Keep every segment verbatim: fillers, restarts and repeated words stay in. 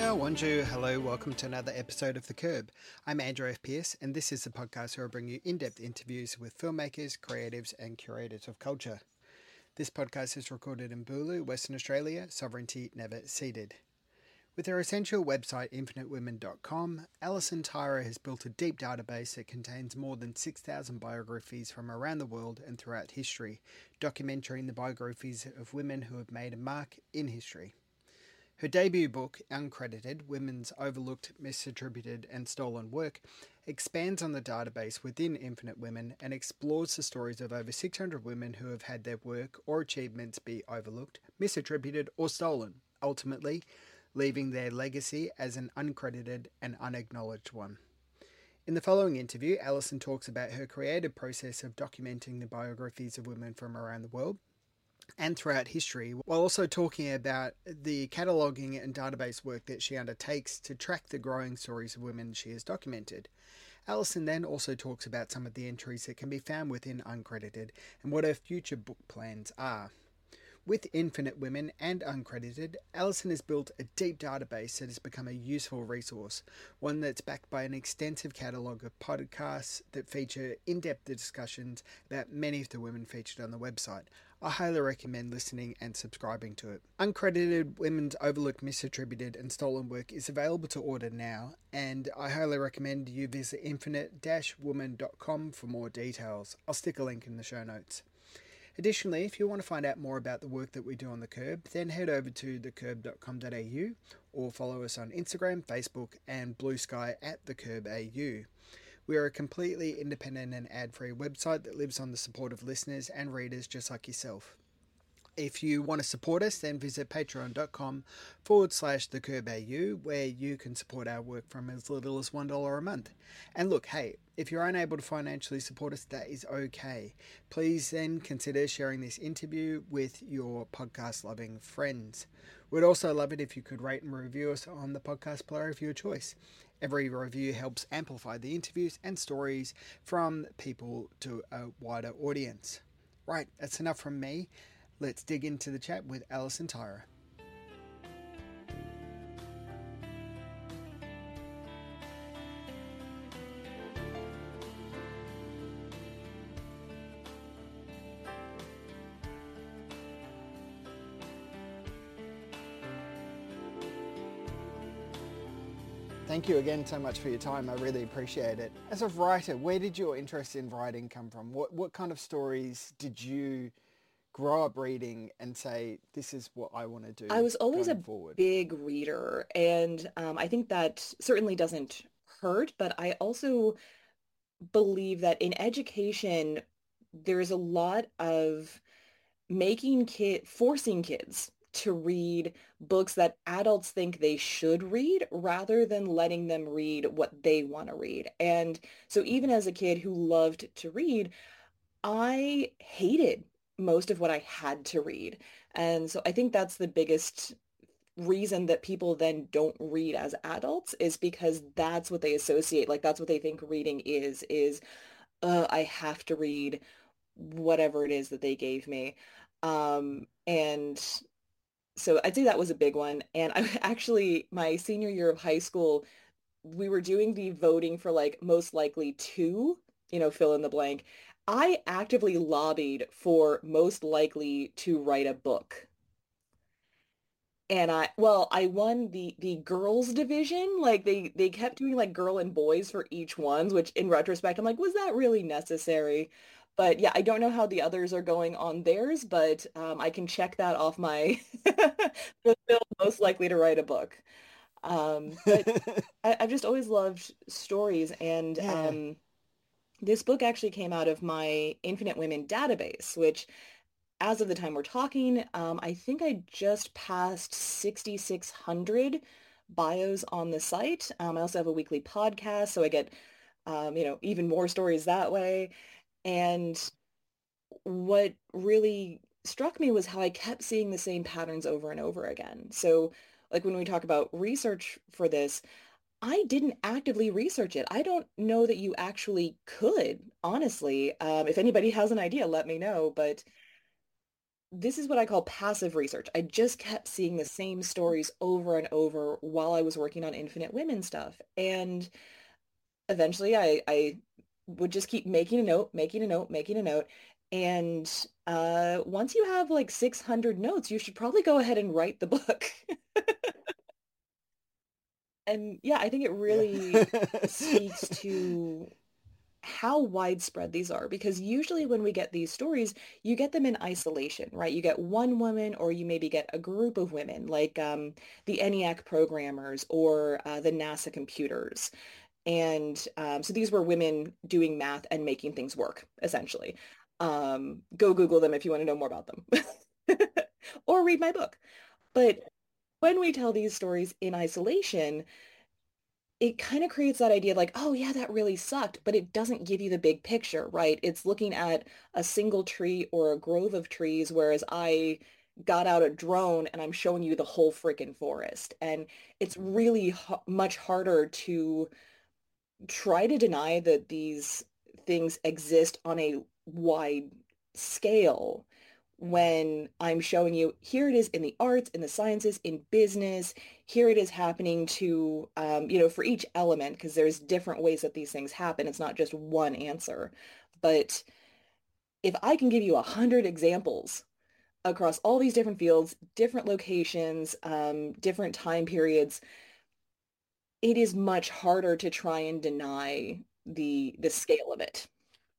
Kia, Wanju, hello, welcome to another episode of The Curb. I'm Andrew F. Pierce, and this is the podcast where I bring you in-depth interviews with filmmakers, creatives, and curators of culture. This podcast is recorded in Bulu, Western Australia, sovereignty never ceded. With her essential website, infinite women dot com, Alison Tyra has built a deep database that contains more than six thousand biographies from around the world and throughout history, documenting the biographies of women who have made a mark in history. Her debut book, Uncredited, Women's Overlooked, Misattributed and Stolen Work, expands on the database within Infinite Women and explores the stories of over six hundred women who have had their work or achievements be overlooked, misattributed or stolen, ultimately leaving their legacy as an uncredited and unacknowledged one. In the following interview, Alison talks about her creative process of documenting the biographies of women from around the world and throughout history, while also talking about the cataloguing and database work that she undertakes to track the growing stories of women she has documented. Alison then also talks about some of the entries that can be found within Uncredited and what her future book plans are. With Infinite Women and Uncredited, Alison has built a deep database that has become a useful resource, one that's backed by an extensive catalogue of podcasts that feature in-depth discussions about many of the women featured on the website. I highly recommend listening and subscribing to it. Uncredited Women's Overlooked, Misattributed and Stolen Work is available to order now, and I highly recommend you visit infinite women dot com for more details. I'll stick a link in the show notes. Additionally, if you want to find out more about the work that we do on The Curb, then head over to the curb dot com dot a u or follow us on Instagram, Facebook and Blue Sky at The Curb A U. We are a completely independent and ad-free website that lives on the support of listeners and readers just like yourself. If you want to support us, then visit patreon.com forward slash the Curb A U, where you can support our work from as little as one dollar a month. And look, hey, if you're unable to financially support us, that is okay. Please then consider sharing this interview with your podcast-loving friends. We'd also love it if you could rate and review us on the podcast player of your choice. Every review helps amplify the interviews and stories from people to a wider audience. Right, that's enough from me. Let's dig into the chat with Alison Tyra. Thank you again so much for your time. I really appreciate it. As a writer, where did your interest in writing come from? What what kind of stories did you grow up reading and say, this is what I want to I do was always going a forward? big reader, and um, I think that certainly doesn't hurt, but I also believe that in education, there's a lot of making kid, forcing kids to read books that adults think they should read rather than letting them read what they want to read. And so even as a kid who loved to read, I hated most of what I had to read. And so I think that's the biggest reason that people then don't read as adults is because that's what they associate. Like that's what they think reading is, is uh, I have to read whatever it is that they gave me. Um, and so I'd say that was a big one. And I actually, my senior year of high school, we were doing the voting for like most likely to, you know, fill in the blank. I actively lobbied for most likely to write a book. And I, well, I won the the girls division. Like they they kept doing like girl and boys for each ones, which in retrospect, I'm like, was that really necessary? But yeah, I don't know how the others are going on theirs, but um, I can check that off my fulfill most likely to write a book. Um, but I, I've just always loved stories, and Yeah. um, this book actually came out of my Infinite Women database, which as of the time we're talking, um, I think I just passed sixty-six hundred bios on the site. Um, I also have a weekly podcast, so I get, um, you know, even more stories that way. And what really struck me was how I kept seeing the same patterns over and over again. So, like when we talk about research for this, I didn't actively research it. I don't know that you actually could, honestly. Um, if anybody has an idea, let me know. But this is what I call passive research. I just kept seeing the same stories over and over while I was working on Infinite Women stuff. And eventually I, I would just keep making a note, making a note, making a note. And uh, once you have like six hundred notes, you should probably go ahead and write the book. And yeah, I think it Yeah. really speaks to how widespread these are because usually when we get these stories, you get them in isolation, right? You get one woman or you maybe get a group of women like um, the ENIAC programmers or uh, the NASA computers. And um, so these were women doing math and making things work, essentially. Um, go Google them if you want to know more about them or read my book. But when we tell these stories in isolation, it kind of creates that idea of like, oh yeah, that really sucked, but it doesn't give you the big picture, right? It's looking at a single tree or a grove of trees, whereas I got out a drone and I'm showing you the whole freaking forest. And it's really h much harder to try to deny that these things exist on a wide scale when I'm showing you here it is in the arts, in the sciences, in business, here it is happening to, um, you know, for each element, because there's different ways that these things happen. It's not just one answer. But if I can give you a hundred examples across all these different fields, different locations, um, different time periods, it is much harder to try and deny the the scale of it.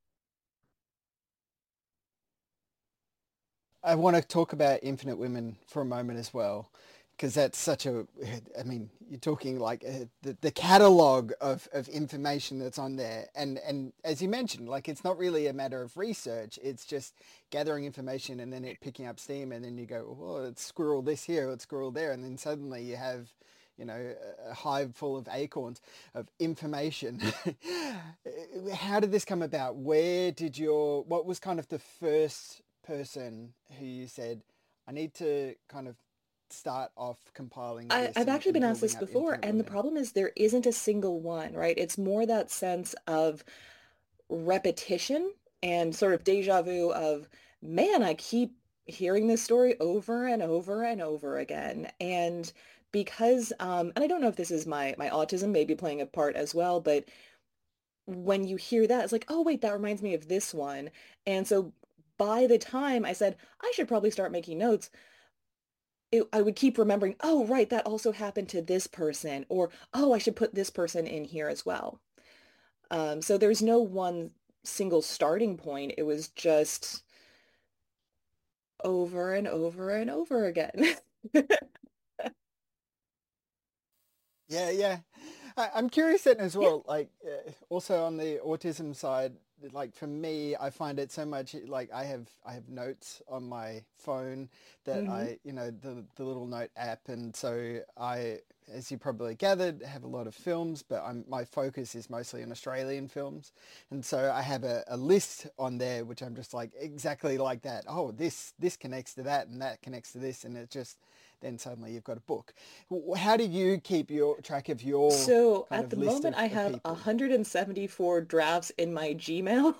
I want to talk about Infinite Women for a moment as well, because that's such a, I mean, you're talking like uh the, the catalog of, of information that's on there. And, and as you mentioned, like it's not really a matter of research. It's just gathering information and then it picking up steam. And then you go, well, let's squirrel this here, let's squirrel there. And then suddenly you have, you know, a hive full of acorns of information. How did this come about? Where did your, what was kind of the first person who you said, I need to kind of start off compiling I, this I've and, actually and been asked building this up before, Infinite and the Women? problem is there isn't a single one, right? It's more that sense of repetition and sort of deja vu of, man, I keep hearing this story over and over and over again. And because, um, and I don't know if this is my my autism maybe playing a part as well, but when you hear that, it's like, oh, wait, that reminds me of this one. And so by the time I said, I should probably start making notes, it, I would keep remembering, oh, right, that also happened to this person, or, oh, I should put this person in here as well. Um, so there's no one single starting point. It was just over and over and over again. Yeah, yeah. I, I'm curious then as Yeah. well, like uh, also on the autism side, like for me, I find it so much like I have I have notes on my phone that Hmm. I, you know, the the little note app, and so I, as you probably gathered, have a lot of films, but I'm my focus is mostly on Australian films, and so I have a, a list on there which I'm just like exactly like that. Oh, this this connects to that, and that connects to this, and it just then suddenly you've got a book. How do you keep your track of your So kind at of the list moment, of, I of have people? one hundred seventy-four drafts in my Gmail.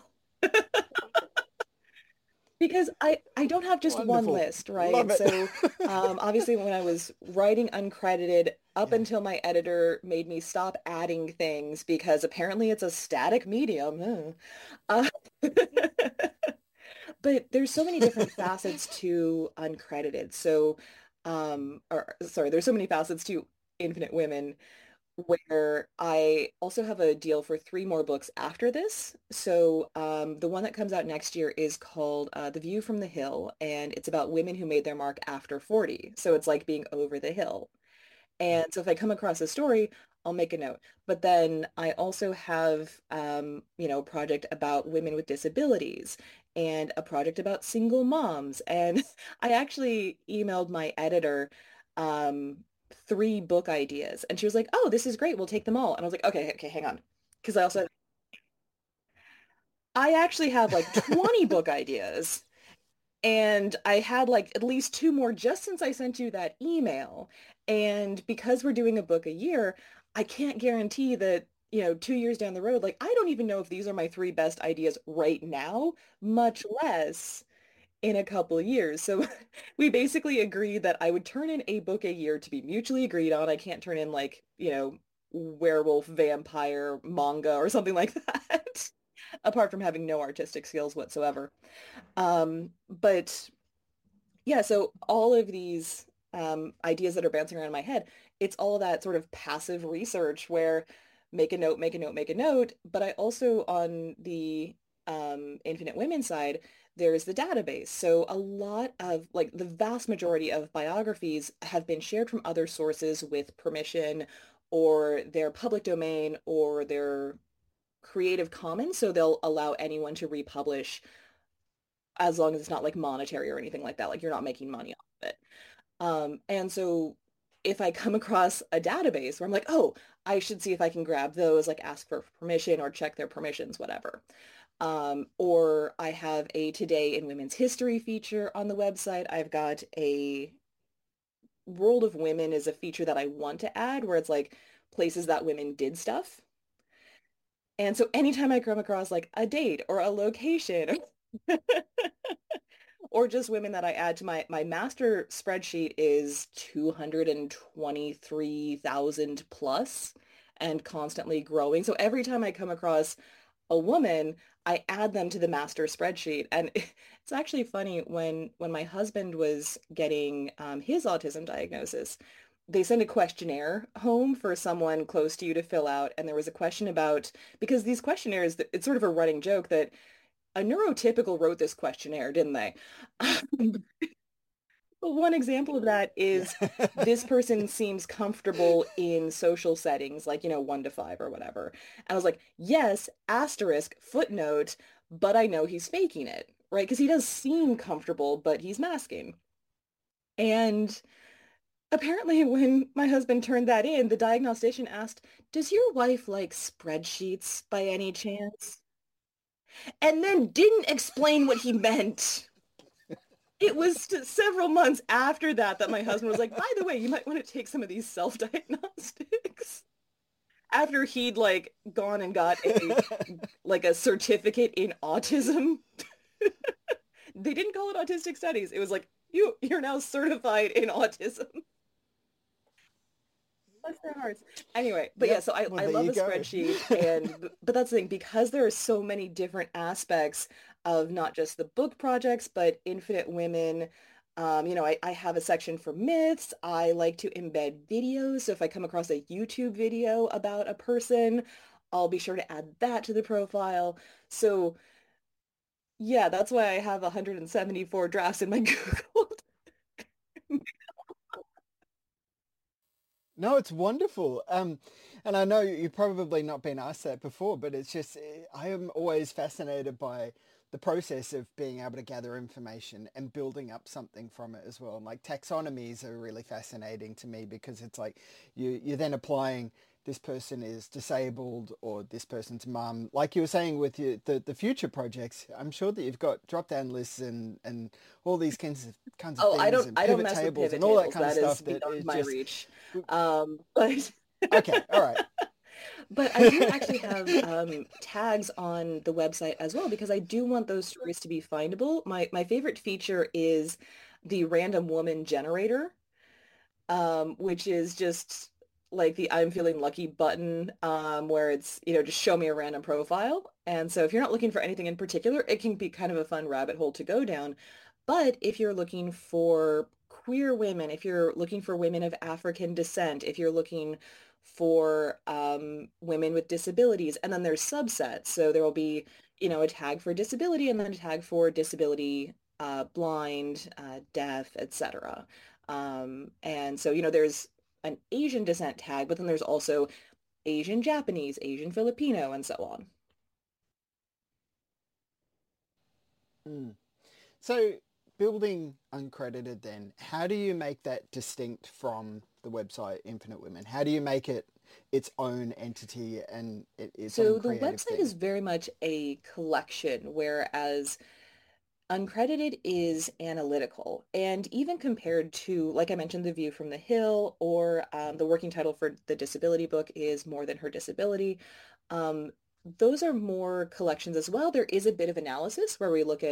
Because I I don't have just one Wonderful. list, Love right? it. So um, obviously when I was writing uncredited, up Yeah. until my editor made me stop adding things because apparently it's a static medium. Huh. Uh, but there's so many different facets to uncredited. So um, or sorry, there's so many facets to Infinite Women where I also have a deal for three more books after this. So um, the one that comes out next year is called uh, The View from the Hill, and it's about women who made their mark after forty. So it's like being over the hill. And so if I come across a story, I'll make a note. But then I also have, um, you know, a project about women with disabilities and a project about single moms. And I actually emailed my editor um, three book ideas. And she was like, oh, this is great. We'll take them all. And I was like, okay, okay, hang on. Because I also, I actually have like twenty book ideas. And I had like at least two more just since I sent you that email. And because we're doing a book a year, I can't guarantee that, you know, two years down the road, like I don't even know if these are my three best ideas right now, much less in a couple of years. So we basically agreed that I would turn in a book a year to be mutually agreed on. I can't turn in like, you know, werewolf, vampire, manga or something like that, apart from having no artistic skills whatsoever. Um, but yeah, so all of these um, ideas that are bouncing around in my head, it's all that sort of passive research where make a note, make a note, make a note. But I also, on the um, Infinite Women side, there's the database. So a lot of, like, the vast majority of biographies have been shared from other sources with permission, or their public domain, or their Creative Commons. So they'll allow anyone to republish as long as it's not like monetary or anything like that. Like you're not making money off of it. Um, and so if I come across a database where I'm like, oh, I should see if I can grab those, like ask for permission or check their permissions, whatever. Um, or I have a Today in Women's History feature on the website. I've got a World of Women is a feature that I want to add where it's like places that women did stuff. And so anytime I come across like a date or a location or just women that I add to my my master spreadsheet is two hundred twenty-three thousand plus and constantly growing. So every time I come across a woman, I add them to the master spreadsheet. And it's actually funny when when my husband was getting um, his autism diagnosis, they send a questionnaire home for someone close to you to fill out. And there was a question about, because these questionnaires, it's sort of a running joke that a neurotypical wrote this questionnaire, didn't they? Well, one example of that is Yeah. this person seems comfortable in social settings, like, you know, one to five or whatever. And I was like, yes, asterisk, footnote, but I know he's faking it, right? Because he does seem comfortable, but he's masking. And apparently, when my husband turned that in, the diagnostician asked, does your wife like spreadsheets by any chance? And then didn't explain what he meant. It was several months after that that my husband was like, by the way, you might want to take some of these self-diagnostics. After he'd like gone and got a like a certificate in autism. They didn't call it autistic studies. It was like, you you're now certified in autism. Bless their hearts. Anyway, but yeah, Yep. so I, Well, I there love you a go. spreadsheet and but that's the thing, because there are so many different aspects of not just the book projects, but Infinite Women. Um, you know, I, I have a section for myths. I like to embed videos. So if I come across a YouTube video about a person, I'll be sure to add that to the profile. So yeah, that's why I have one hundred seventy-four drafts in my Google. No, it's wonderful. Um, and I know you've probably not been asked that before, but it's just, eh, I am always fascinated by the process of being able to gather information and building up something from it as well. And like taxonomies are really fascinating to me because it's like you, you're then applying this person is disabled or this person's mum. Like you were saying with your, the, the future projects, I'm sure that you've got drop down lists and, and all these kinds of kinds of Oh, I things don't and I don't pivot mess with tables pivot and all that tables. kind of That is stuff that beyond is my just reach. Um, but okay. All right. but I do actually have um, tags on the website as well because I do want those stories to be findable. My my favorite feature is the random woman generator, um, which is just like the I'm feeling lucky button, um, where it's, you know, just show me a random profile. And so if you're not looking for anything in particular, it can be kind of a fun rabbit hole to go down. But if you're looking for queer women, if you're looking for women of African descent, if you're looking for um, women with disabilities, and then there's subsets. So there will be, you know, a tag for disability and then a tag for disability, uh, blind, uh, deaf, et cetera. Um, and so, you know, there's an Asian descent tag, but then there's also Asian Japanese, Asian Filipino, and so on. Mm. So building uncredited then, how do you make that distinct from the website Infinite Women? How do you make it its own entity and it, its own So the creative website thing? is very much a collection, whereas uncredited is analytical. And even compared to, like I mentioned, The View from the Hill, or um, the working title for the disability book is More Than Her Disability. Um, those are more collections as well. There is a bit of analysis where we look at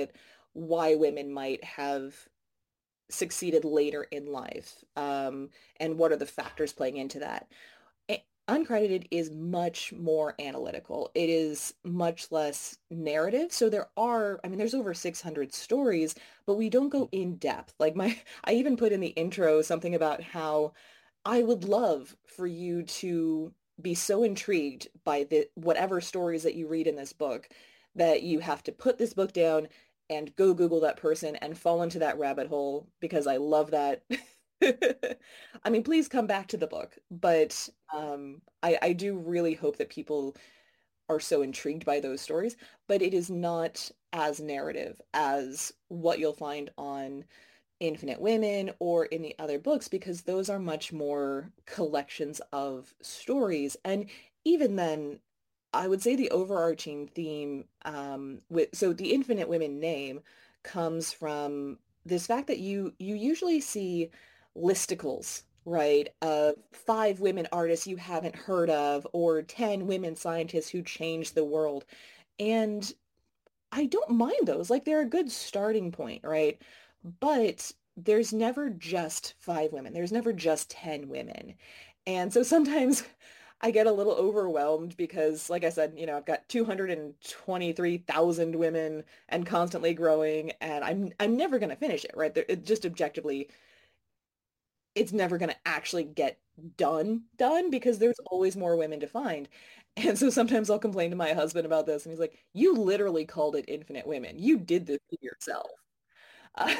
why women might have succeeded later in life, um, and what are the factors playing into that. Uncredited is much more analytical. It is much less narrative. So there are, I mean, there's over six hundred stories, but we don't go in depth. Like my, I even put in the intro something about how I would love for you to be so intrigued by the whatever stories that you read in this book that you have to put this book down and go Google that person and fall into that rabbit hole because I love that. I mean, please come back to the book, but um, I, I do really hope that people are so intrigued by those stories, but it is not as narrative as what you'll find on Infinite Women or in the other books because those are much more collections of stories. And even then, I would say the overarching theme um, with so the Infinite Women name comes from this fact that you you usually see listicles, right, of five women artists you haven't heard of or ten women scientists who changed the world. And I don't mind those. Like they're a good starting point, right? But there's never just five women. There's never just ten women. And so sometimes I get a little overwhelmed because, like I said, you know, I've got two hundred twenty-three thousand women and constantly growing, and I'm I'm never going to finish it, right? There, it just objectively, it's never going to actually get done done because there's always more women to find. And so sometimes I'll complain to my husband about this, and he's like, "You literally called it Infinite Women. You did this to yourself." Uh,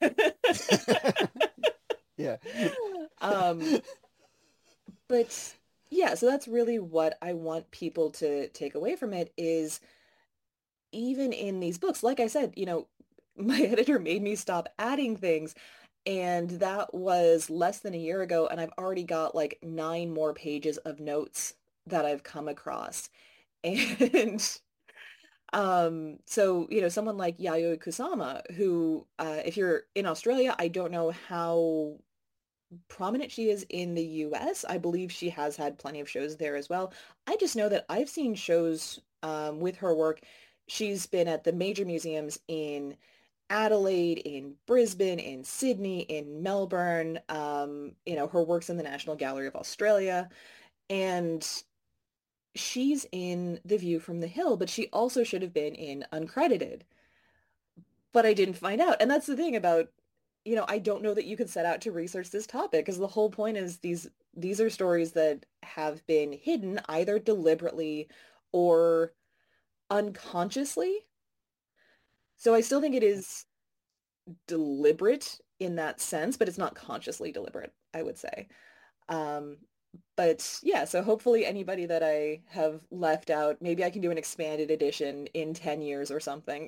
Yeah. um, but yeah, so that's really what I want people to take away from it is even in these books, like I said, you know, my editor made me stop adding things. And that was less than a year ago. And I've already got like nine more pages of notes that I've come across. And um, so, you know, someone like Yayoi Kusama, who, uh, if you're in Australia, I don't know how prominent she is in the U S. I believe she has had plenty of shows there as well. I just know that I've seen shows um, with her work. She's been at the major museums in Adelaide, in Brisbane, in Sydney, in Melbourne. Um, you know, her work's in the National Gallery of Australia. And she's in The View from the Hill, but she also should have been in Uncredited. But I didn't find out. And that's the thing about, you know, I don't know that you could set out to research this topic because the whole point is these these are stories that have been hidden either deliberately or unconsciously. So I still think it is deliberate in that sense, but it's not consciously deliberate, I would say. Um, but yeah, so hopefully anybody that I have left out, maybe I can do an expanded edition in ten years or something.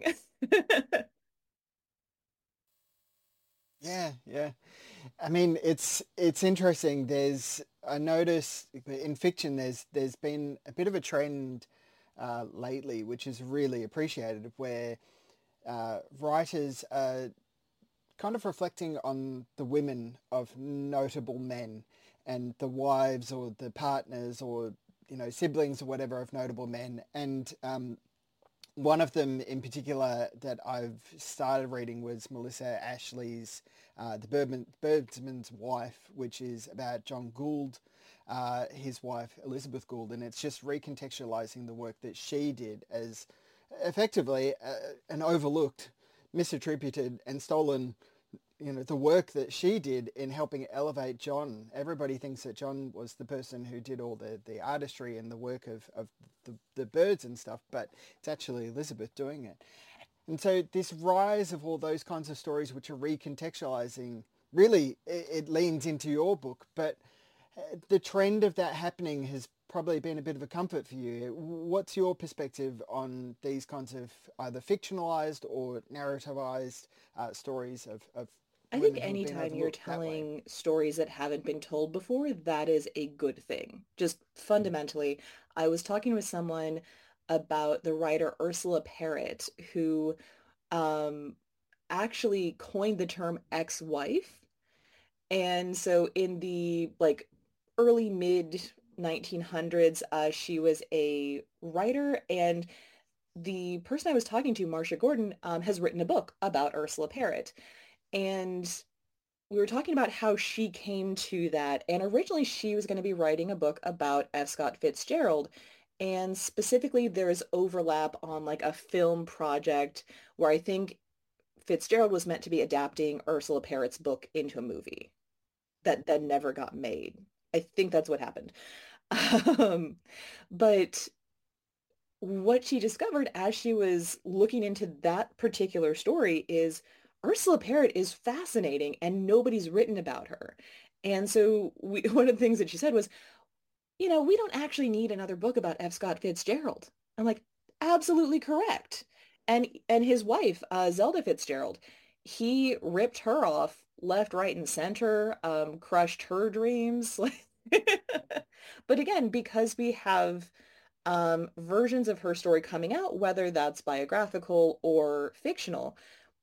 Yeah, yeah. I mean, it's it's interesting. There's I notice in fiction there's there's been a bit of a trend uh, lately, which is really appreciated, where uh, writers are kind of reflecting on the women of notable men and the wives or the partners or you know siblings or whatever of notable men, and um, one of them in particular that I've started reading was Melissa Ashley's uh, The Birdman, Birdsman's Wife, which is about John Gould, uh, his wife Elizabeth Gould, and it's just recontextualizing the work that she did as effectively uh, an overlooked, misattributed, and stolen you know the work that she did in helping elevate John. Everybody thinks that John was the person who did all the, the artistry and the work of, of the, the birds and stuff, but it's actually Elizabeth doing it. And so this rise of all those kinds of stories which are recontextualizing, really it, it leans into your book, but uh, the trend of that happening has probably been a bit of a comfort for you. What's your perspective on these kinds of either fictionalized or narrativized uh, stories of, of I think women who have been anytime you're overlooked that way? telling stories that haven't been told before, that is a good thing. Just Mm. fundamentally, I was talking with someone about the writer Ursula Parrott, who um, actually coined the term ex-wife. And so in the like early mid nineteen hundreds, uh, she was a writer and the person I was talking to, Marcia Gordon, um, has written a book about Ursula Parrott. And we were talking about how she came to that. And originally she was going to be writing a book about F. Scott Fitzgerald. And specifically, there's overlap on like a film project where I think Fitzgerald was meant to be adapting Ursula Parrott's book into a movie that that never got made. I think that's what happened. Um, but what she discovered as she was looking into that particular story is Ursula Parrott is fascinating and nobody's written about her. And so we, one of the things that she said was, you know, we don't actually need another book about F. Scott Fitzgerald. I'm like, absolutely correct. And and his wife, uh, Zelda Fitzgerald, he ripped her off left, right, and center, um, crushed her dreams. But again, because we have um, versions of her story coming out, whether that's biographical or fictional,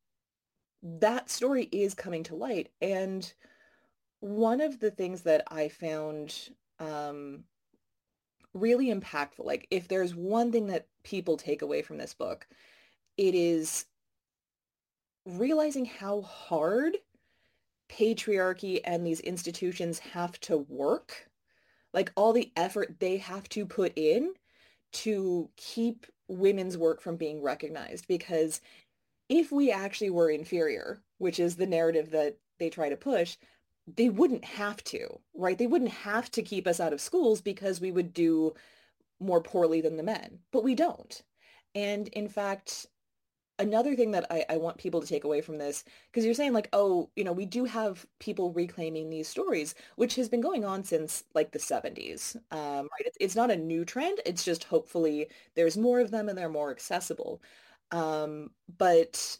that story is coming to light. And one of the things that I found um, really impactful, like if there's one thing that people take away from this book, it is realizing how hard patriarchy and these institutions have to work, like all the effort they have to put in to keep women's work from being recognized. Because if we actually were inferior, which is the narrative that they try to push, they wouldn't have to, right? They wouldn't have to keep us out of schools because we would do more poorly than the men, but we don't. And in fact, another thing that I, I want people to take away from this, because you're saying like, oh, you know, we do have people reclaiming these stories, which has been going on since like the seventies. Um, right? It's, it's not a new trend. It's just hopefully there's more of them and they're more accessible. Um, but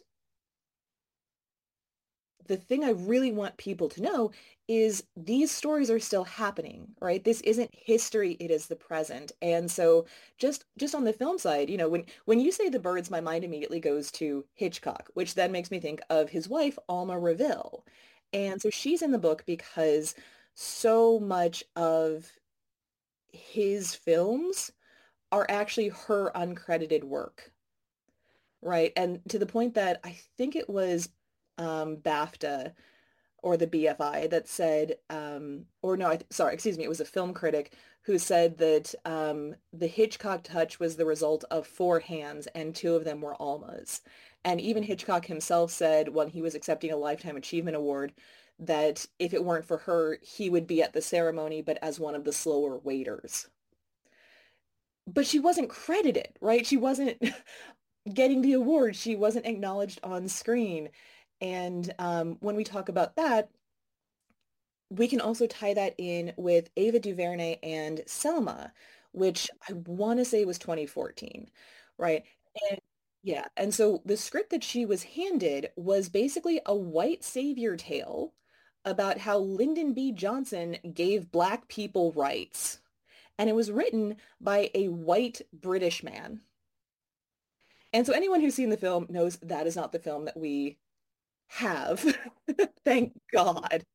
the thing I really want people to know is these stories are still happening, right? This isn't history, it is the present. And so just just on the film side, you know, when when you say The Birds, my mind immediately goes to Hitchcock, which then makes me think of his wife, Alma Reville. And so she's in the book because so much of his films are actually her uncredited work, right? And to the point that I think it was um, BAFTA or the B F I that said, um, or no, I th sorry, excuse me, it was a film critic who said that um, the Hitchcock touch was the result of four hands and two of them were Alma's. And even Hitchcock himself said when he was accepting a Lifetime Achievement Award that if it weren't for her, he would be at the ceremony, but as one of the slower waiters. But she wasn't credited, right? She wasn't getting the award. She wasn't acknowledged on screen. And um, when we talk about that, we can also tie that in with Ava DuVernay and Selma, which I want to say was twenty fourteen, right? And yeah, and so the script that she was handed was basically a white savior tale about how Lyndon B. Johnson gave Black people rights. And it was written by a white British man. And so anyone who's seen the film knows that is not the film that we have. Thank God.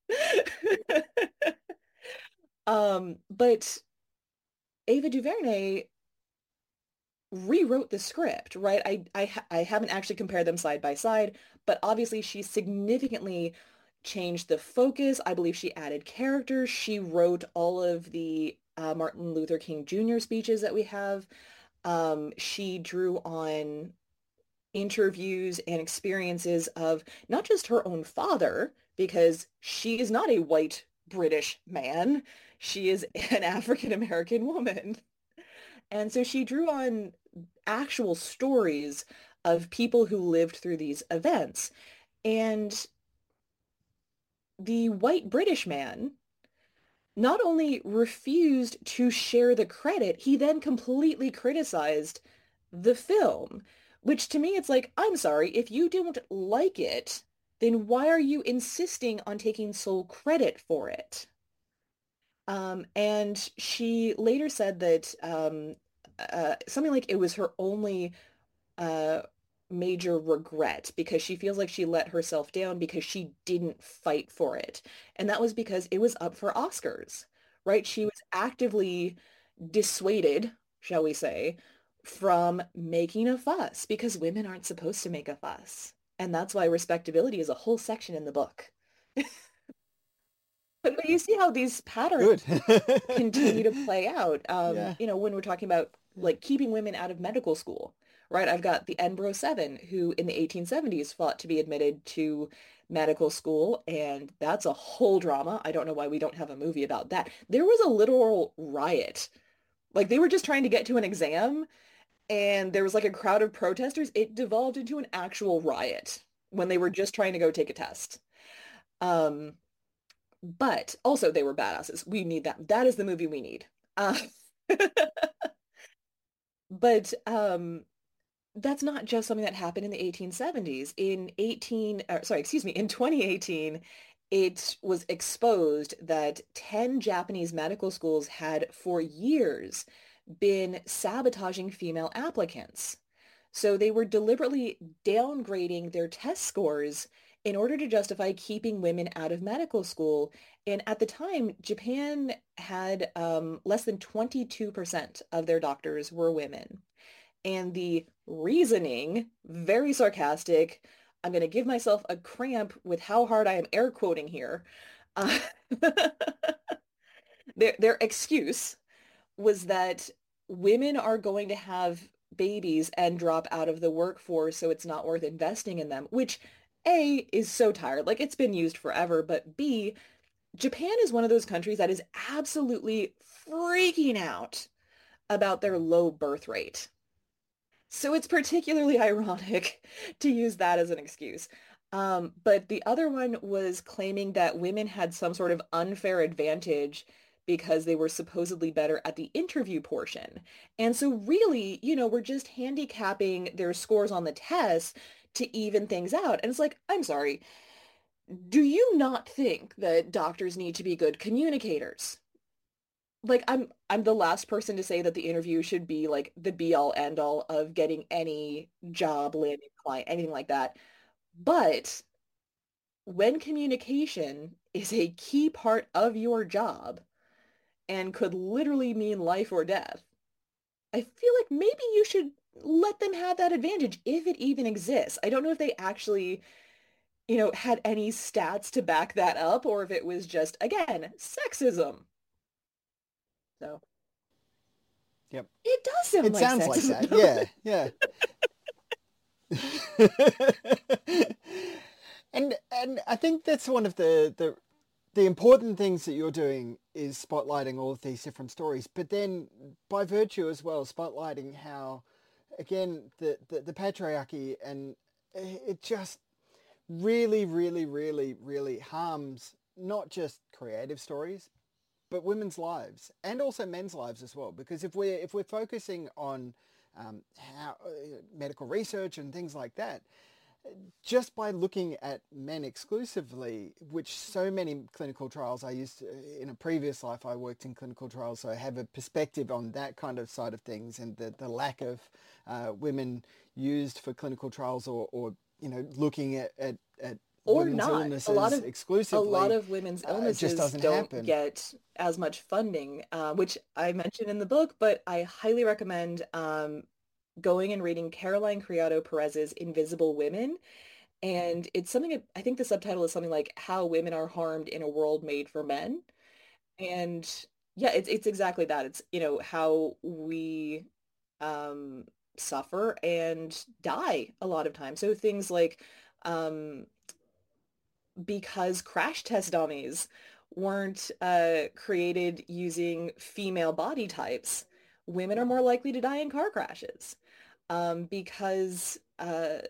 Um, but Ava DuVernay rewrote the script, right? I I ha I haven't actually compared them side by side, but obviously she significantly changed the focus. I believe she added characters. She wrote all of the uh, Martin Luther King Junior speeches that we have. Um, she drew on interviews and experiences of not just her own father, because she is not a white British man. She is an African American woman. And so she drew on actual stories of people who lived through these events. And the white British man not only refused to share the credit, he then completely criticized the film, which to me, it's like, I'm sorry, if you don't like it, then why are you insisting on taking sole credit for it? Um, and she later said that um, uh, something like it was her only uh, major regret because she feels like she let herself down because she didn't fight for it. And that was because it was up for Oscars, right? She was actively dissuaded, shall we say, from making a fuss because women aren't supposed to make a fuss. And that's why respectability is a whole section in the book. But, but you see how these patterns Good. continue to play out. Um, Yeah. you know, when we're talking about Yeah. like keeping women out of medical school, right? I've got the Edinburgh Seven, who in the eighteen seventies fought to be admitted to medical school, and that's a whole drama. I don't know why we don't have a movie about that. There was a literal riot. Like they were just trying to get to an exam, and there was like a crowd of protesters. It devolved into an actual riot when they were just trying to go take a test. Um, but also they were badasses. We need that. That is the movie we need. Uh, but um, that's not just something that happened in the eighteen seventies. In eighteen, uh, sorry, excuse me, in twenty eighteen, it was exposed that ten Japanese medical schools had for years been sabotaging female applicants. So they were deliberately downgrading their test scores in order to justify keeping women out of medical school. And at the time, Japan had um, less than twenty-two percent of their doctors were women. And the reasoning, very sarcastic, I'm going to give myself a cramp with how hard I am air quoting here. Uh, their, their excuse was that women are going to have babies and drop out of the workforce, so it's not worth investing in them, which A is so tired, like it's been used forever, but B, Japan is one of those countries that is absolutely freaking out about their low birth rate. So it's particularly ironic to use that as an excuse. Um, but the other one was claiming that women had some sort of unfair advantage because they were supposedly better at the interview portion. And so really, you know, we're just handicapping their scores on the test to even things out. And it's like, I'm sorry, do you not think that doctors need to be good communicators? Like I'm I'm the last person to say that the interview should be like the be all end all of getting any job, landing client, anything like that. But when communication is a key part of your job and could literally mean life or death, I feel like maybe you should let them have that advantage if it even exists. I don't know if they actually, you know, had any stats to back that up or if it was just, again, sexism. So Yep. it does sound It like sounds like sexism, that. doesn't Yeah. it? Yeah. and and I think that's one of the the the important things that you're doing is spotlighting all of these different stories, but then by virtue as well, spotlighting how, again, the the, the patriarchy and it just really, really, really, really harms not just creative stories, but women's lives and also men's lives as well. Because if we're if we're focusing on um, how uh, medical research and things like that, just by looking at men exclusively, which so many clinical trials I used to, in a previous life, I worked in clinical trials, so I have a perspective on that kind of side of things and the, the lack of uh, women used for clinical trials or, or you know, looking at, at, at Or women's not. A lot illnesses of a lot exclusively, of women's uh, it just illnesses doesn't don't happen. get as much funding, uh, which I mentioned in the book, but I highly recommend um, going and reading Caroline Criado Perez's Invisible Women. And it's something that- I think the subtitle is something like How Women Are Harmed in a World Made for Men. And yeah, it's it's exactly that. It's, you know, how we um suffer and die a lot of times. So things like um because crash test dummies weren't uh, created using female body types, women are more likely to die in car crashes. Um, because uh,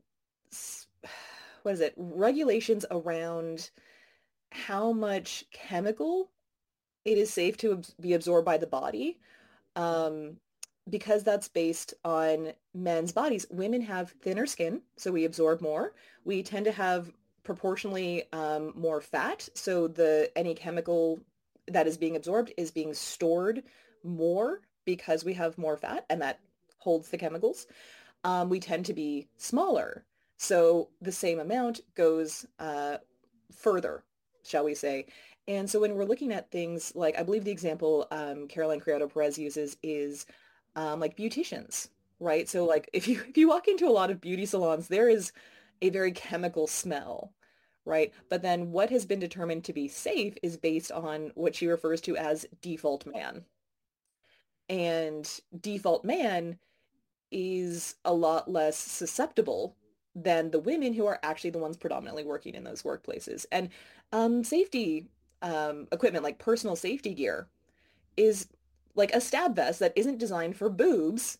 what is it? Regulations around how much chemical it is safe to abs be absorbed by the body. Um, because that's based on men's bodies. Women have thinner skin, so we absorb more. We tend to have proportionally um, more fat, so the any chemical that is being absorbed is being stored more because we have more fat, and that holds the chemicals. Um, we tend to be smaller, so the same amount goes uh, further, shall we say. And so when we're looking at things like, I believe the example um, Caroline Criado Perez uses is um, like beauticians, right? So like if you if you walk into a lot of beauty salons, there is a very chemical smell, right? But then what has been determined to be safe is based on what she refers to as default man. And default man is a lot less susceptible than the women who are actually the ones predominantly working in those workplaces. And um, safety um, equipment, like personal safety gear, is like a stab vest that isn't designed for boobs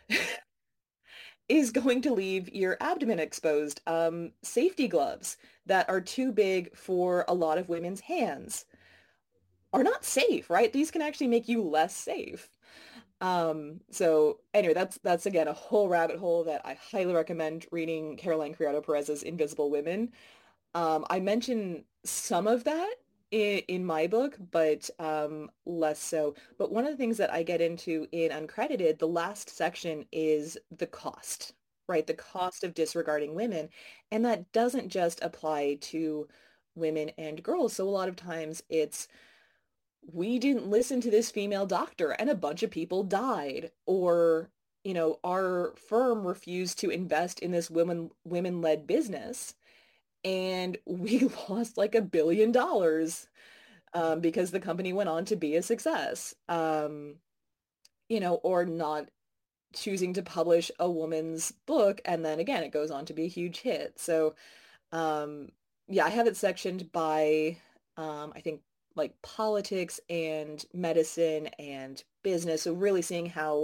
is going to leave your abdomen exposed. Um, safety gloves that are too big for a lot of women's hands are not safe, right? These can actually make you less safe. Um, so anyway, that's that's again a whole rabbit hole that I highly recommend reading Caroline Criado Perez's Invisible Women. Um, I mention some of that in, in my book, but um, less so. But one of the things that I get into in Uncredited, the last section is the cost, right? The cost of disregarding women. And that doesn't just apply to women and girls. So a lot of times it's we didn't listen to this female doctor and a bunch of people died, or you know our firm refused to invest in this women women-led business and we lost like a billion dollars um, because the company went on to be a success. Um, you know, or not choosing to publish a woman's book and then again it goes on to be a huge hit. So um, yeah, I have it sectioned by um, I think like politics and medicine and business. So really seeing how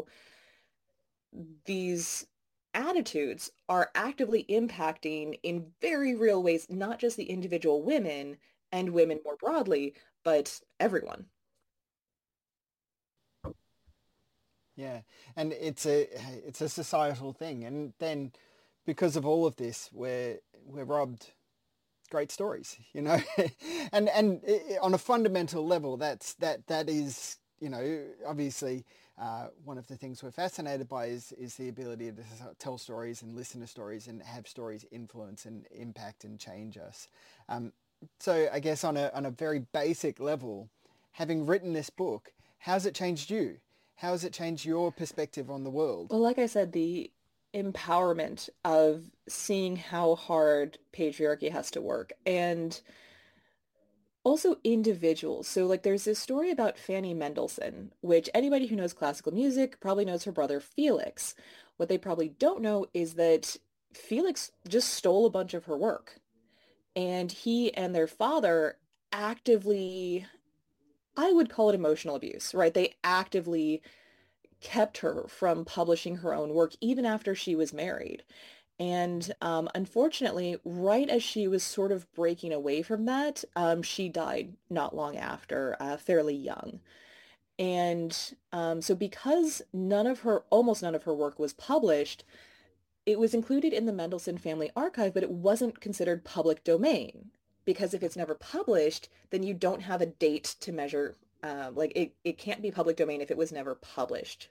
these attitudes are actively impacting in very real ways, not just the individual women and women more broadly, but everyone. Yeah, and it's a it's a societal thing, and then because of all of this, we're we're robbed great stories, you know, and and on a fundamental level, that's that that is, you know, obviously uh, one of the things we're fascinated by is is the ability to tell stories and listen to stories and have stories influence and impact and change us. Um, so I guess on a on a very basic level, having written this book, how's it changed you? How has it changed your perspective on the world? Well, like I said, the empowerment of seeing how hard patriarchy has to work and also individuals. So like there's this story about Fanny Mendelssohn, which anybody who knows classical music probably knows her brother Felix. What they probably don't know is that Felix just stole a bunch of her work. And he and their father actively, I would call it emotional abuse, right? They actively kept her from publishing her own work even after she was married. And um, unfortunately, right as she was sort of breaking away from that, um, she died not long after, uh, fairly young. And um, so because none of her, almost none of her work was published, it was included in the Mendelssohn Family Archive, but it wasn't considered public domain. Because if it's never published, then you don't have a date to measure. Uh, like it, it can't be public domain if it was never published.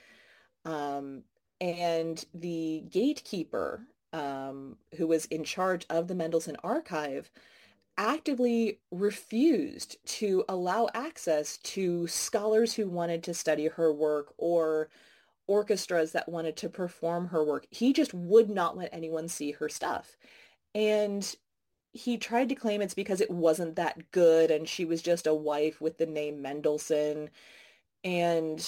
Um, and the gatekeeper, um, who was in charge of the Mendelssohn Archive, actively refused to allow access to scholars who wanted to study her work or orchestras that wanted to perform her work. He just would not let anyone see her stuff. And he tried to claim it's because it wasn't that good and she was just a wife with the name Mendelssohn. And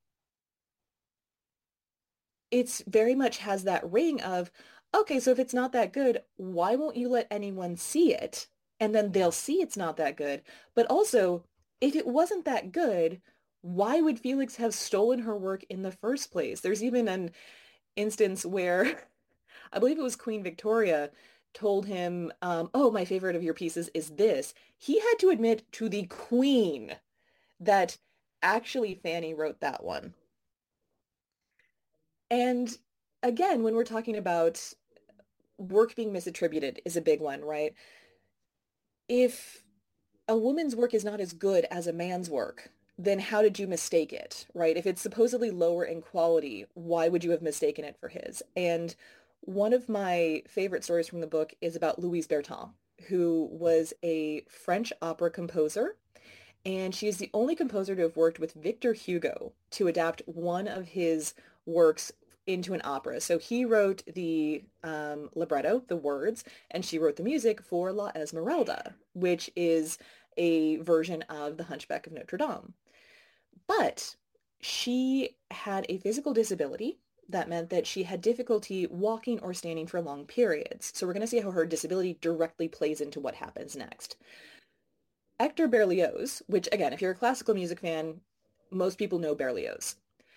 it's very much has that ring of, okay, so if it's not that good, why won't you let anyone see it? And then they'll see it's not that good. But also, if it wasn't that good, why would Felix have stolen her work in the first place? There's even an instance where I believe it was Queen Victoria told him, um, oh, my favorite of your pieces is this. He had to admit to the Queen that actually Fanny wrote that one. And again, when we're talking about work being misattributed is a big one, right? If a woman's work is not as good as a man's work, then how did you mistake it, right? If it's supposedly lower in quality, why would you have mistaken it for his? And one of my favorite stories from the book is about Louise Bertin, who was a French opera composer And she is the only composer to have worked with Victor Hugo to adapt one of his works into an opera. So he wrote the um, libretto, the words, and she wrote the music for La Esmeralda, which is a version of The Hunchback of Notre Dame. But she had a physical disability that meant that she had difficulty walking or standing for long periods. So we're going to see how her disability directly plays into what happens next. Hector Berlioz, which again, if you're a classical music fan, most people know Berlioz.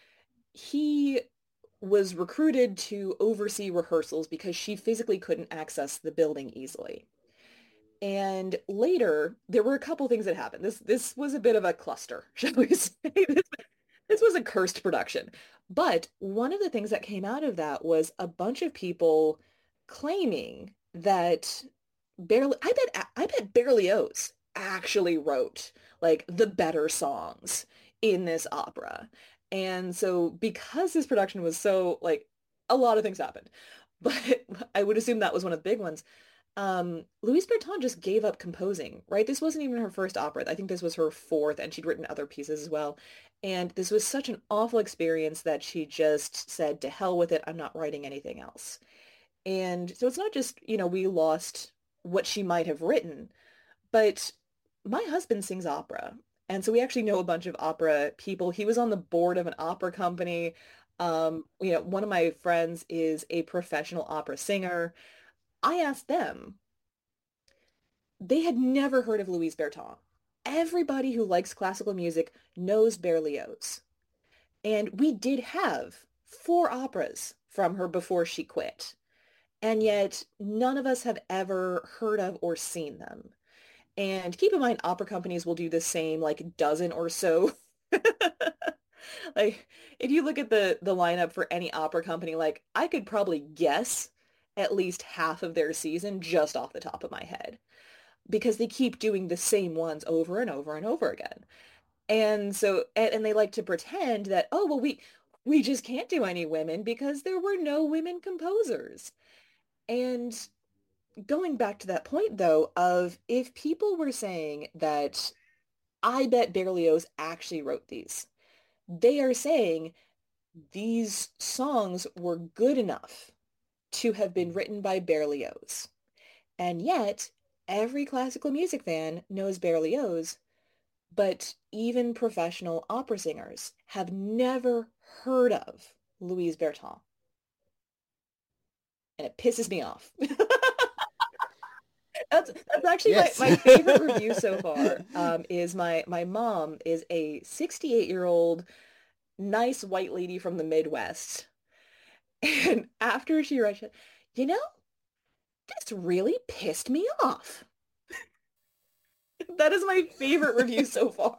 He was recruited to oversee rehearsals because she physically couldn't access the building easily. And later, there were a couple things that happened. This this was a bit of a cluster, shall we say. This, this was a cursed production. But one of the things that came out of that was a bunch of people claiming that barely I bet I bet Berlioz actually wrote like the better songs in this opera. And so because this production was so like a lot of things happened, but I would assume that was one of the big ones. Um, Louise Berton just gave up composing, right? This wasn't even her first opera. I think this was her fourth, and she'd written other pieces as well. And this was such an awful experience that she just said, to hell with it, I'm not writing anything else. And so it's not just, you know, we lost what she might have written, but my husband sings opera. And so we actually know a bunch of opera people. He was on the board of an opera company. Um, you know, one of my friends is a professional opera singer. I asked them, they had never heard of Louise Berton. Everybody who likes classical music knows Berlioz. And we did have four operas from her before she quit. And yet none of us have ever heard of or seen them. And keep in mind, opera companies will do the same like dozen or so. Like if you look at the the lineup for any opera company, like I could probably guess at least half of their season just off the top of my head because they keep doing the same ones over and over and over again. And so and, and they like to pretend that, oh, well, we we just can't do any women because there were no women composers. And going back to that point, though, of if people were saying that I bet Berlioz actually wrote these, they are saying these songs were good enough to have been written by Berlioz. And yet, every classical music fan knows Berlioz, but even professional opera singers have never heard of Louise Berton. And it pisses me off. That's that's actually my, Yes. my favorite review so far. Um, is my my mom is a sixty-eight year old nice white lady from the Midwest, and after she read it, you know, this really pissed me off. That is my favorite review so far.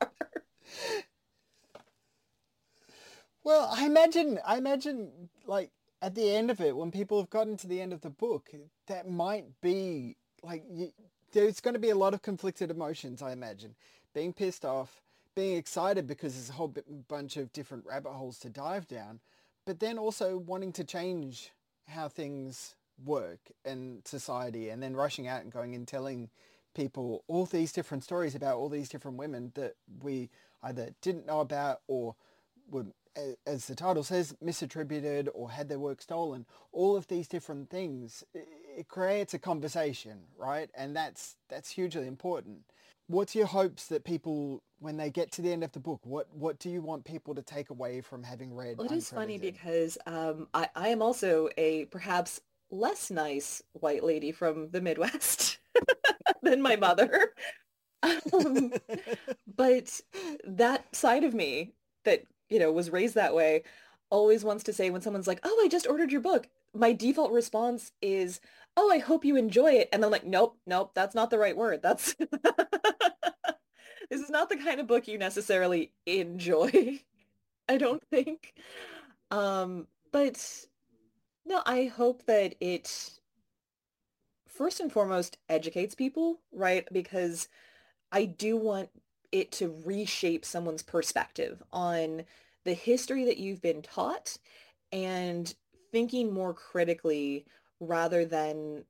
Well, I imagine, I imagine, like at the end of it, when people have gotten to the end of the book, that might be like you, there's going to be a lot of conflicted emotions. I imagine being pissed off, being excited because there's a whole bit, bunch of different rabbit holes to dive down, but then also wanting to change how things work and society, and then rushing out and going and telling people all these different stories about all these different women that we either didn't know about or were, as the title says, misattributed or had their work stolen. All of these different things, it creates a conversation, right? And that's that's hugely important. What's your hopes that people, when they get to the end of the book, what what do you want people to take away from having read Well, it is funny Uncredited? because um, I, I am also a perhaps less nice white lady from the Midwest than my mother. Um, but that side of me that, you know, was raised that way always wants to say when someone's like, "Oh, I just ordered your book." My default response is, "Oh, I hope you enjoy it." And I'm like, "Nope, nope, that's not the right word. That's this is not the kind of book you necessarily enjoy." I don't think. Um, but no, I hope that it first and foremost educates people, right? Because I do want it to reshape someone's perspective on the history that you've been taught and thinking more critically rather than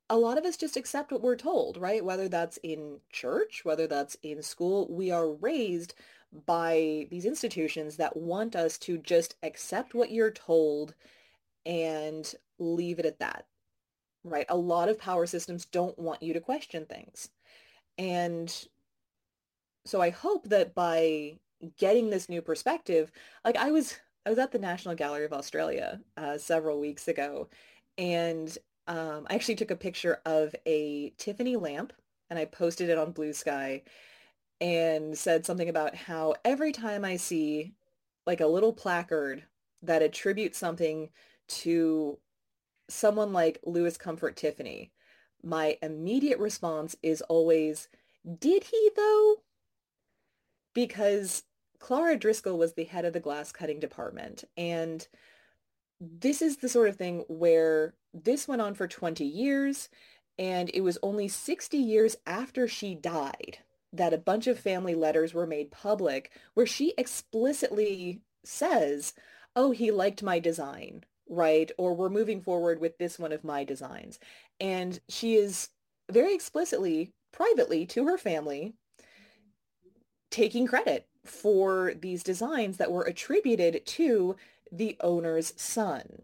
a lot of us just accept what we're told, right? Whether that's in church, whether that's in school, we are raised by these institutions that want us to just accept what you're told and leave it at that, right? A lot of power systems don't want you to question things. And so I hope that by getting this new perspective, like I was I was at the National Gallery of Australia uh, several weeks ago, and um, I actually took a picture of a Tiffany lamp and I posted it on Blue Sky and said something about how every time I see like a little placard that attributes something to someone like Louis Comfort Tiffany, my immediate response is always, did he though? Because Clara Driscoll was the head of the glass cutting department. And this is the sort of thing where this went on for twenty years, and it was only sixty years after she died that a bunch of family letters were made public where she explicitly says, oh, he liked my design, right? Or we're moving forward with this one of my designs. And she is very explicitly, privately to her family, taking credit for these designs that were attributed to the owner's son.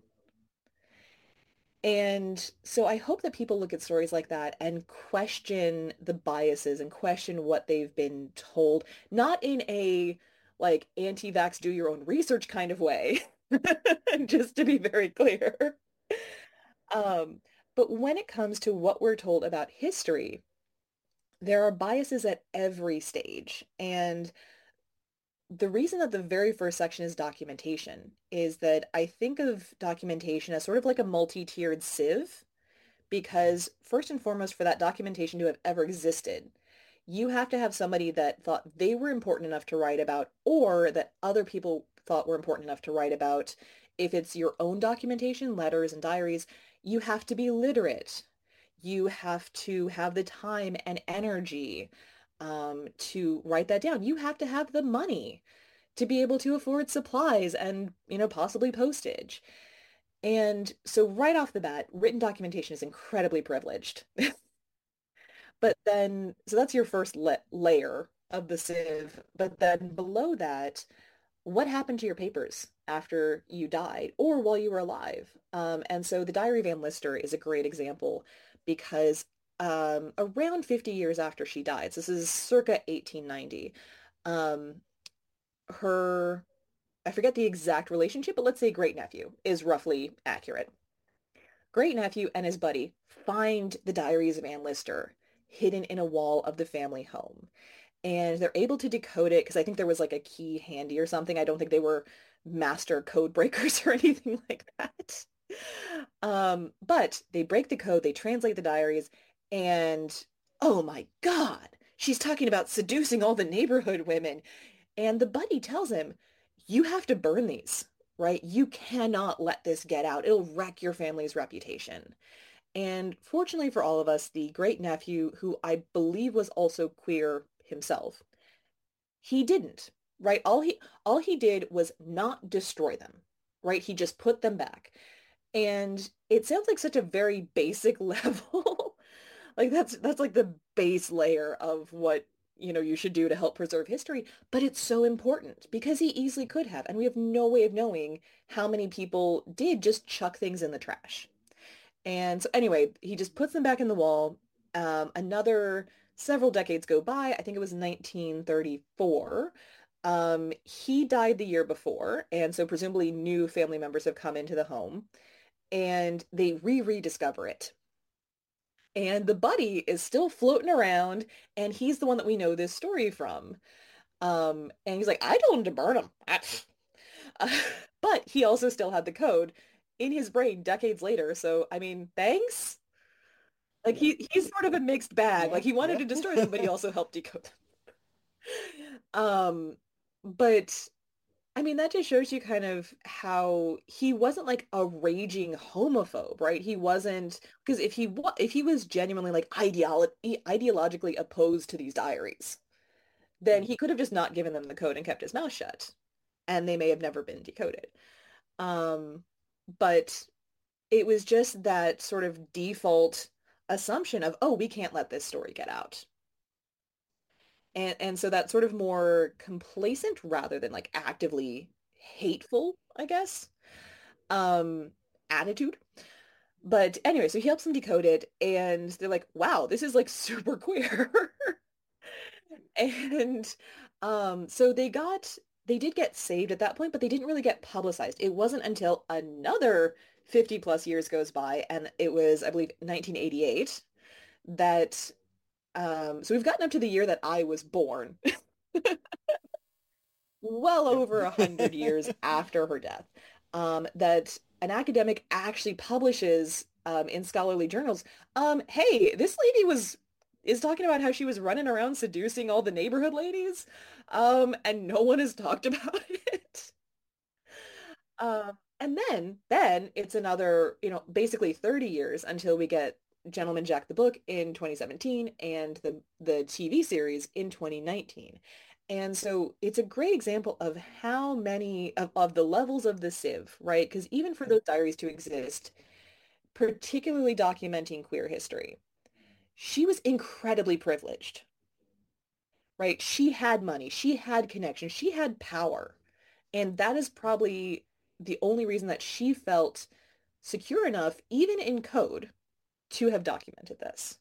And so I hope that people look at stories like that and question the biases and question what they've been told, not in a like anti-vax do your own research kind of way, just to be very clear. Um, but when it comes to what we're told about history, there are biases at every stage. And the reason that the very first section is documentation is that I think of documentation as sort of like a multi-tiered sieve, because first and foremost, for that documentation to have ever existed, you have to have somebody that thought they were important enough to write about, or that other people thought were important enough to write about. If it's your own documentation, letters and diaries, you have to be literate. You have to have the time and energy um, to write that down. You have to have the money to be able to afford supplies and, you know, possibly postage. And so right off the bat, written documentation is incredibly privileged. But then, so that's your first la layer of the sieve. But then below that, what happened to your papers after you died or while you were alive? Um, and so the Diary of Anne Lister is a great example because um, around fifty years after she died, so this is circa eighteen ninety, um, her, I forget the exact relationship, but let's say great nephew is roughly accurate. Great nephew and his buddy find the Diaries of Anne Lister hidden in a wall of the family home. And they're able to decode it because I think there was like a key handy or something. I don't think they were master code breakers or anything like that. Um, but they break the code, they translate the diaries, and oh my God, she's talking about seducing all the neighborhood women. And the buddy tells him, you have to burn these, right? You cannot let this get out. It'll wreck your family's reputation. And fortunately for all of us, the great nephew, who I believe was also queer himself, he didn't, right? All he all he did was not destroy them, right? He just put them back. And it sounds like such a very basic level. Like that's that's like the base layer of what, you know, you should do to help preserve history, but it's so important because he easily could have, and we have no way of knowing how many people did just chuck things in the trash. And so anyway, he just puts them back in the wall. Um, another several decades go by. I think it was nineteen thirty-four. Um, he died the year before, and so presumably new family members have come into the home, and they re-rediscover it. And the buddy is still floating around, and he's the one that we know this story from. Um, and he's like, I told him to burn them. Uh, but he also still had the code in his brain decades later. So, I mean, thanks. Like he he's sort of a mixed bag. Yeah, Like he wanted yeah. to destroy them, but he also helped decode them. Um, but I mean, that just shows you kind of how he wasn't like a raging homophobe, right? He wasn't, because if he wa if he was genuinely like ideolo ideologically opposed to these diaries, then he could have just not given them the code and kept his mouth shut, and they may have never been decoded. Um, but it was just that sort of default assumption of, oh, we can't let this story get out. And and so that sort of more complacent rather than like actively hateful, I guess, um, attitude. But anyway, so he helps them decode it, and they're like, wow, this is like super queer. And um, so they got they did get saved at that point, but they didn't really get publicized. It wasn't until another fifty plus years goes by, and it was, I believe, nineteen eighty-eight that um, so we've gotten up to the year that I was born, well Yep. over a hundred years after her death, um, that an academic actually publishes um, in scholarly journals, um, hey, this lady was is talking about how she was running around seducing all the neighborhood ladies, um, and no one has talked about it. Um, and then then it's another, you know, basically thirty years until we get Gentleman Jack the Book in twenty seventeen and the the T V series in twenty nineteen. And so it's a great example of how many of, of the levels of the sieve, right? Because even for those diaries to exist, particularly documenting queer history, she was incredibly privileged, right? She had money, she had connections, she had power. And that is probably the only reason that she felt secure enough, even in code, to have documented this.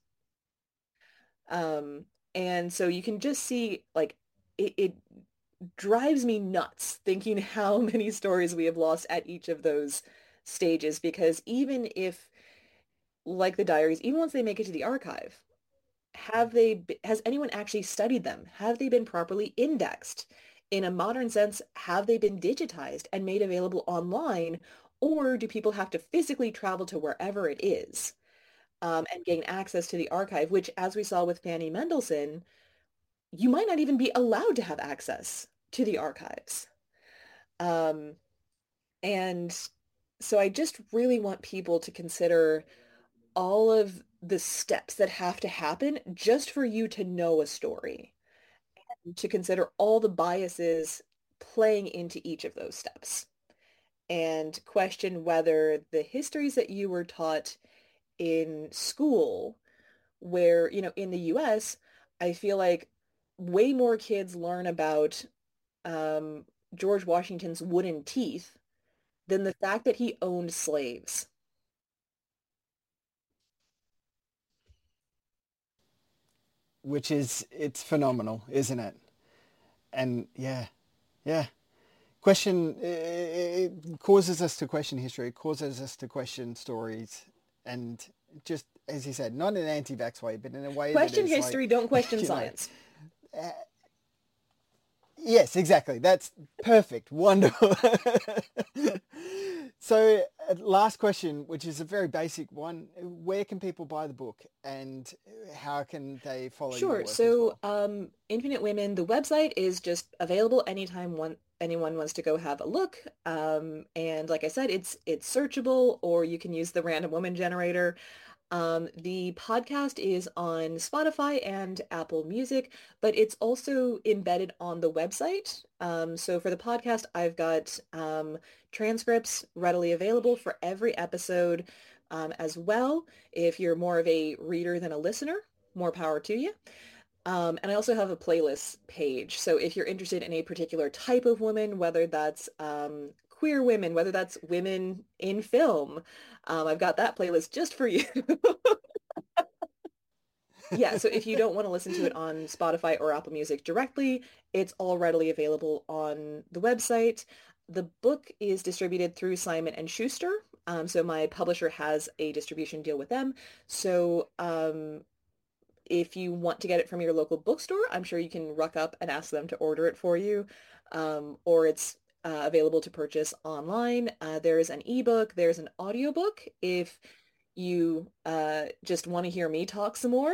Um, and so you can just see, like, it, it drives me nuts thinking how many stories we have lost at each of those stages, because even if, like the diaries, even once they make it to the archive, have they, has anyone actually studied them? Have they been properly indexed? In a modern sense, have they been digitized and made available online? Or do people have to physically travel to wherever it is, um, and gain access to the archive, which, as we saw with Fanny Mendelssohn, you might not even be allowed to have access to the archives. Um, and so I just really want people to consider all of the steps that have to happen just for you to know a story, to consider all the biases playing into each of those steps, and question whether the histories that you were taught in school, where, you know, in the U S, I feel like way more kids learn about um, George Washington's wooden teeth than the fact that he owned slaves. Which is, it's phenomenal, isn't it? And yeah, yeah. Question, it causes us to question history. It causes us to question stories. And just, as you said, not in an anti-vax way, but in a way that Question is like, history, don't question you know, science. uh, yes, exactly. That's perfect. Wonderful. So, uh, last question, which is a very basic one. Where can people buy the book and how can they follow your Sure. work as So, well? um, Infinite Women, the website is just available anytime one anyone wants to go have a look. Um, and like I said, it's it's searchable, or you can use the random woman generator. Um, the podcast is on Spotify and Apple Music, but it's also embedded on the website. Um, so for the podcast, I've got um, transcripts readily available for every episode, um, as well. If you're more of a reader than a listener, more power to you. Um, and I also have a playlist page. So if you're interested in a particular type of woman, whether that's um, queer women, whether that's women in film, um, I've got that playlist just for you. Yeah, so if you don't want to listen to it on Spotify or Apple Music directly, it's all readily available on the website. The book is distributed through Simon and Schuster. Um, so my publisher has a distribution deal with them. So um, if you want to get it from your local bookstore, I'm sure you can ruck up and ask them to order it for you. Um, or it's uh, available to purchase online. Uh, there's an ebook, there's an audiobook if you uh, just want to hear me talk some more.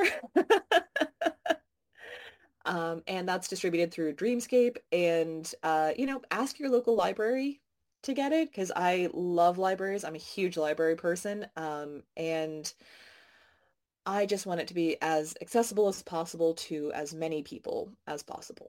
Um, and that's distributed through Dreamscape. And, uh, you know, ask your local library to get it, because I love libraries. I'm a huge library person. Um, and I just want it to be as accessible as possible to as many people as possible.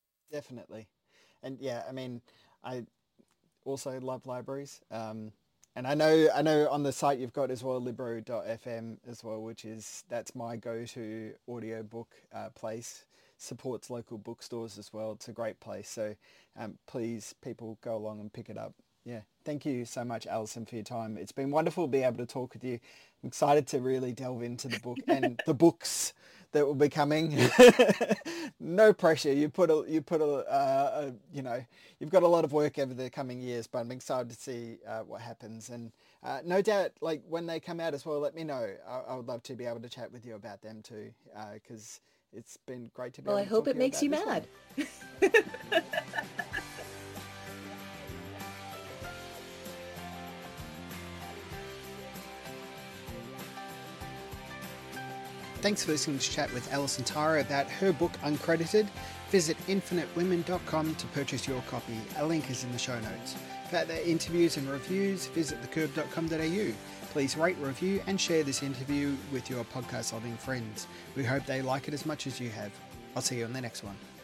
Definitely. And yeah, I mean, I also love libraries. Um, And I know I know on the site you've got as well libro dot f m as well, which is that's my go-to audiobook uh, place. Supports local bookstores as well. It's a great place. So um, please, people, go along and pick it up. Yeah. Thank you so much, Alison, for your time. It's been wonderful to be able to talk with you. I'm excited to really delve into the book and the books that will be coming. No pressure. You put a, you put a, uh, a, you know, you've got a lot of work over the coming years, but I'm excited to see uh, what happens. And uh, no doubt, like when they come out as well, let me know. I, I would love to be able to chat with you about them too, because uh, it's been great to be Well, able I to hope talk it to makes you you about mad. this Thanks for listening to chat with Alison Tyra about her book Uncredited. Visit infinite women dot com to purchase your copy. A link is in the show notes. For other interviews and reviews, visit the curb dot com dot a u. Please rate, review and share this interview with your podcast loving friends. We hope they like it as much as you have. I'll see you on the next one.